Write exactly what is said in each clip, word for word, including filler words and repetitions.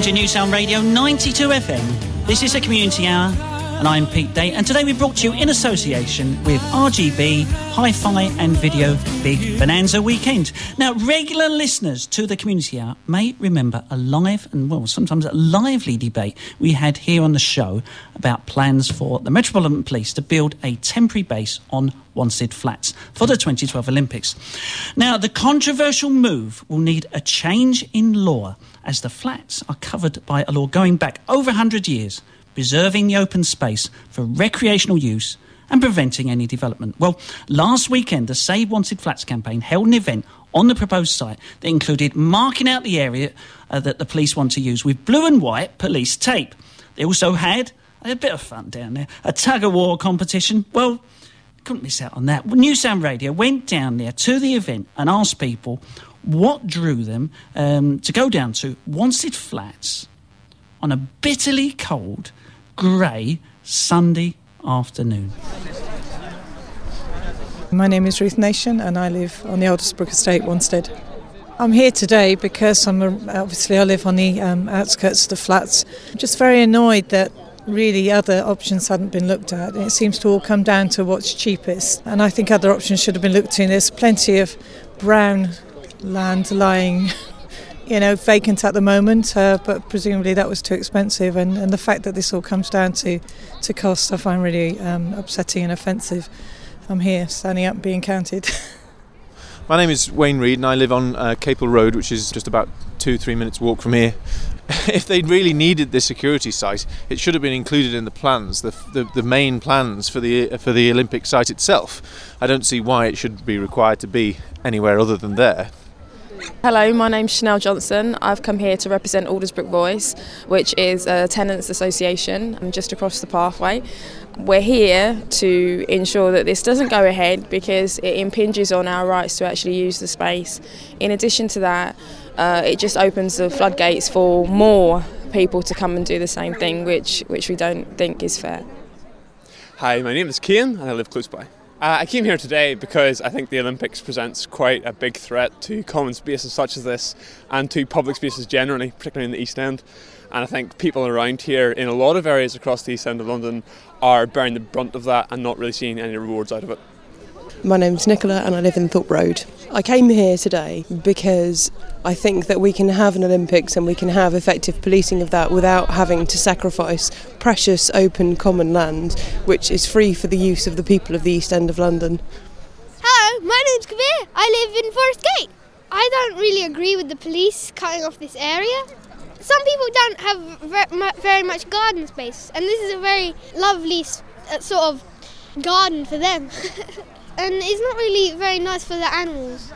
to New Sound Radio ninety-two F M. This is a Community Hour, and I'm Pete Day, and today we brought to you in association with R G B, Hi-Fi and Video Big Bonanza Weekend. Now, regular listeners to the Community Hour may remember a live and, well, sometimes a lively debate we had here on the show about plans for the Metropolitan Police to build a temporary base on Wanstead Flats for the twenty twelve Olympics. Now, the controversial move will need a change in law, as the flats are covered by a law going back over one hundred years, preserving the open space for recreational use and preventing any development. Well, last weekend, the Save Wanstead Flats campaign held an event on the proposed site that included marking out the area uh, that the police want to use with blue and white police tape. They also had a bit of fun down there, a tug-of-war competition. Well, couldn't miss out on that. New Sound Radio went down there to the event and asked people what drew them um, to go down to Wanstead Flats on a bitterly cold, grey Sunday afternoon. My name is Ruth Nation and I live on the Aldersbrook Estate, Wanstead. I'm here today because I'm a, obviously I live on the um, outskirts of the flats. I'm just very annoyed that really other options hadn't been looked at. It seems to all come down to what's cheapest, and I think other options should have been looked at. There's plenty of brown land lying you know, vacant at the moment, uh, but presumably that was too expensive, and, and the fact that this all comes down to, to cost, I find really um, upsetting and offensive. I'm here standing up being counted. My name is Wayne Reid and I live on uh, Capel Road, which is just about two, three minutes walk from here. If they'd really needed this security site, it should have been included in the plans, the, the the main plans for the for the Olympic site itself. I don't see why it should be required to be anywhere other than there. Hello, my name's Chanel Johnson. I've come here to represent Aldersbrook Voice, which is a tenants association just across the pathway. We're here to ensure that this doesn't go ahead because it impinges on our rights to actually use the space. In addition to that, uh, it just opens the floodgates for more people to come and do the same thing, which, which we don't think is fair. Hi, my name is Cian and I live close by. Uh, I came here today because I think the Olympics presents quite a big threat to common spaces such as this and to public spaces generally, particularly in the East End. And I think people around here in a lot of areas across the East End of London are bearing the brunt of that and not really seeing any rewards out of it. My name's Nicola and I live in Thorpe Road. I came here today because I think that we can have an Olympics and we can have effective policing of that without having to sacrifice precious open common land which is free for the use of the people of the East End of London. Hello, my name's Kabir. I live in Forest Gate. I don't really agree with the police cutting off this area. Some people don't have very much garden space, and this is a very lovely sort of garden for them. And it's not really very nice for the animals.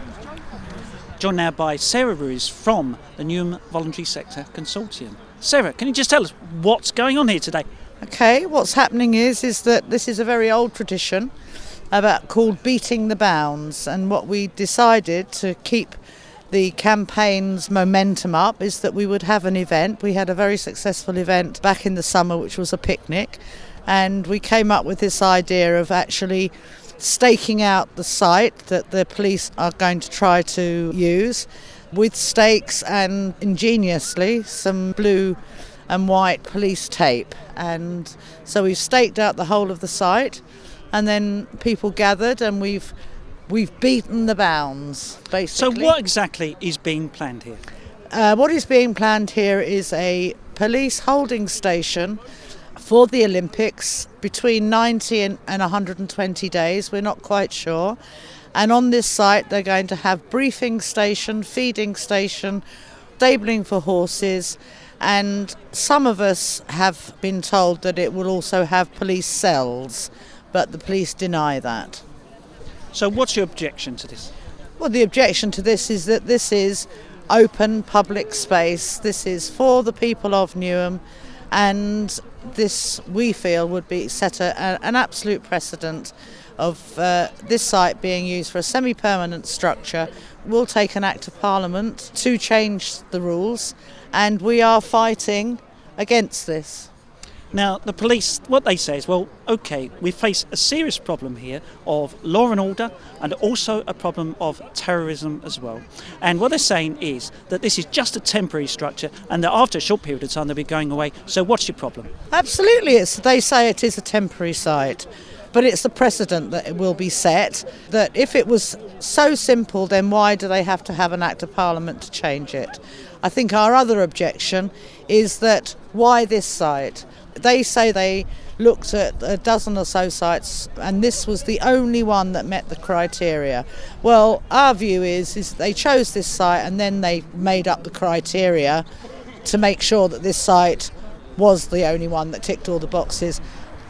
Joined now by Sarah Ruiz from the Newham Voluntary Sector Consortium. Sarah, can you just tell us what's going on here today? Okay, what's happening is is that this is a very old tradition about called beating the bounds, and what we decided to keep the campaign's momentum up is that we would have an event. We had a very successful event back in the summer, which was a picnic, and we came up with this idea of actually staking out the site that the police are going to try to use with stakes and ingeniously some blue and white police tape. And so we've staked out the whole of the site, and then people gathered and we've we've beaten the bounds, basically. So what exactly is being planned here? Uh, what is being planned here is a police holding station for the Olympics between ninety and one hundred twenty days. We're not quite sure. And on this site they're going to have briefing station, feeding station, stabling for horses, and some of us have been told that it will also have police cells, but the police deny that. So what's your objection to this? Well, the objection to this is that this is open public space. This is for the people of Newham, and this, we feel, would be set a, a, an absolute precedent of uh, this site being used for a semi-permanent structure. We'll take an Act of Parliament to change the rules, and we are fighting against this. Now, the police, what they say is, well, OK, we face a serious problem here of law and order and also a problem of terrorism as well. And what they're saying is that this is just a temporary structure and that after a short period of time they'll be going away. So what's your problem? Absolutely, it's, they say it is a temporary site. But it's the precedent that it will be set, that if it was so simple, then why do they have to have an Act of Parliament to change it? I think our other objection is that why this site? They say they looked at a dozen or so sites and this was the only one that met the criteria. Well, our view is, is they chose this site and then they made up the criteria to make sure that this site was the only one that ticked all the boxes.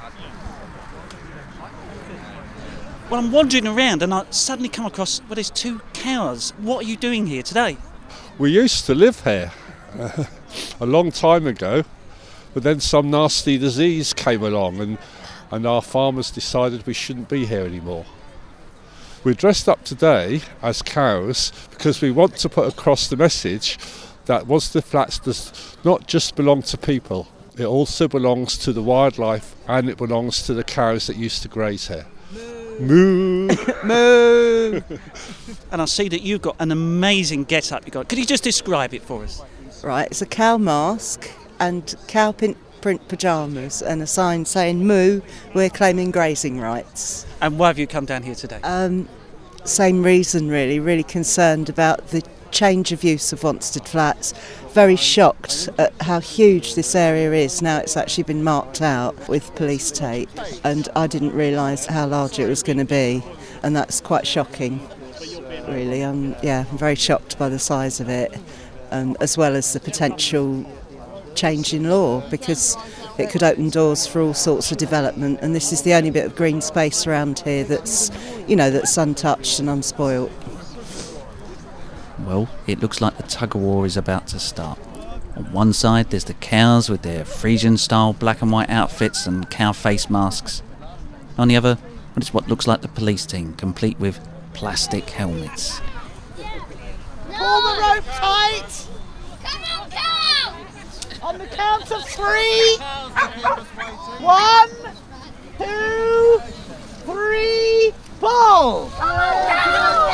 Well, I'm wandering around and I suddenly come across, well, there's two cows. What are you doing here today? We used to live here uh, a long time ago, but then some nasty disease came along and, and our farmers decided we shouldn't be here anymore. We're dressed up today as cows because we want to put across the message that Wanstead Flats does not just belong to people, it also belongs to the wildlife and it belongs to the cows that used to graze here. Moo! Moo! And I see that you've got an amazing get-up. You got. Could you just describe it for us? Right, it's a cow mask and cow print, print pyjamas and a sign saying "Moo, we're claiming grazing rights." And why have you come down here today? Um, same reason, really. Really concerned about the change of use of Wanstead Flats. Very shocked at how huge this area is. Now it's actually been marked out with police tape and I didn't realise how large it was going to be, and that's quite shocking, really. Um, yeah, I'm very shocked by the size of it, um, as well as the potential change in law, because it could open doors for all sorts of development, and this is the only bit of green space around here that's, you know, that's untouched and unspoilt. Well, it looks like the tug-of-war is about to start. On one side, there's the cows with their Frisian-style black and white outfits and cow face masks. On the other, it's what looks like the police team, complete with plastic helmets. Pull the rope tight! Come on, cow! On the count of three! One, two, three, pull! Come on, cow!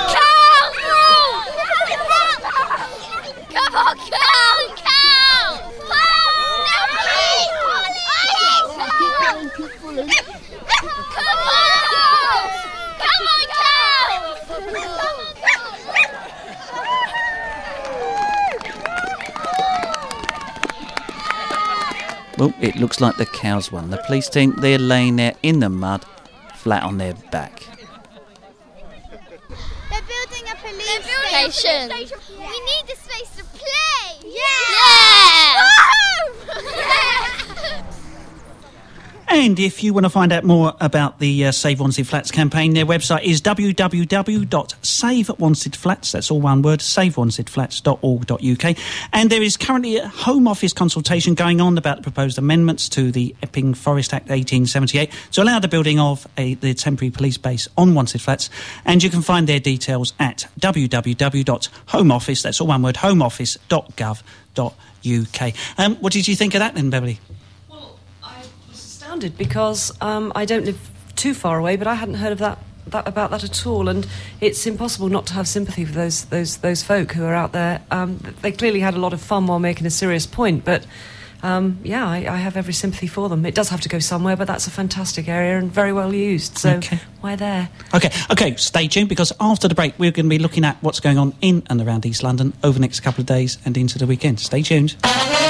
Come on, cow! Cow! No, please! Please! Come on! Come on, cow! Well, it looks like the cows won. The police team, they're laying there in the mud, flat on their back. They're building a police station. station. We need the space to play. Yeah! Yeah! yeah! And if you want to find out more about the uh, Save Wanstead Flats campaign, their website is w w w dot save wanstead flats, that's all one word, save wanstead flats dot org dot u k. And there is currently a Home Office consultation going on about the proposed amendments to the Epping Forest Act eighteen seventy-eight to allow the building of a, the temporary police base on Wanstead Flats. And you can find their details at w w w dot home office, that's all one word, home office dot gov dot u k. Um, what did you think of that then, Beverly? Because um, I don't live too far away, but I hadn't heard of that, that about that at all, and it's impossible not to have sympathy for those those those folk who are out there. Um, they clearly had a lot of fun while making a serious point, but um, yeah, I, I have every sympathy for them. It does have to go somewhere, but that's a fantastic area and very well used, so okay. Why there? Okay, okay, stay tuned, because after the break we're going to be looking at what's going on in and around East London over the next couple of days and into the weekend. Stay tuned.